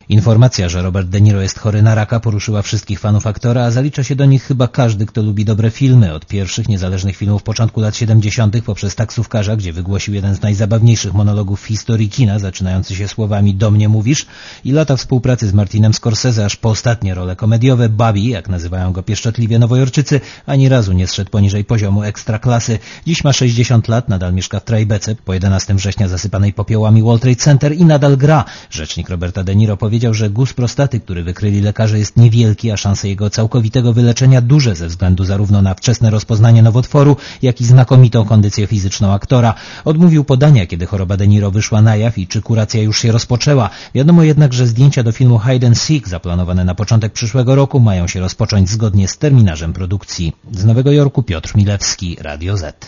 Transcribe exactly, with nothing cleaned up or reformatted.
Informacja, że Robert De Niro jest chory na raka, poruszyła wszystkich fanów aktora, a zalicza się do nich chyba każdy, kto lubi dobre filmy. Od pierwszych niezależnych filmów początku lat siedemdziesiątych poprzez Taksówkarza, gdzie wygłosił jeden z najzabawniejszych monologów w historii kina, zaczynający się słowami "do mnie mówisz", i lata współpracy z Martinem Scorsese, aż po ostatnie role komediowe. Bobby, jak nazywają go pieszczotliwie Nowojorczycy, ani razu nie zszedł poniżej poziomu ekstraklasy. Dziś ma sześćdziesiąt lat, nadal mieszka w Tribeце, po jedenastego września zasypanej popiołami World Trade Center, i nadal gra. Rzecznik Roberta De Niro powiedział, że guz prostaty, który wykryli lekarze, jest niewielki, a szanse jego całkowitego wyleczenia duże ze względu zarówno na wczesne rozpoznanie nowotworu, jak i znakomitą kondycję fizyczną aktora. Odmówił podania, kiedy choroba De Niro wyszła na jaw i czy kuracja już się rozpoczęła. Wiadomo jednak, że zdjęcia do filmu Hide and Seek, zaplanowane na początek przyszłego roku, mają się rozpocząć zgodnie z terminarzem produkcji. Z Nowego Jorku Piotr Milewski, Radio Z.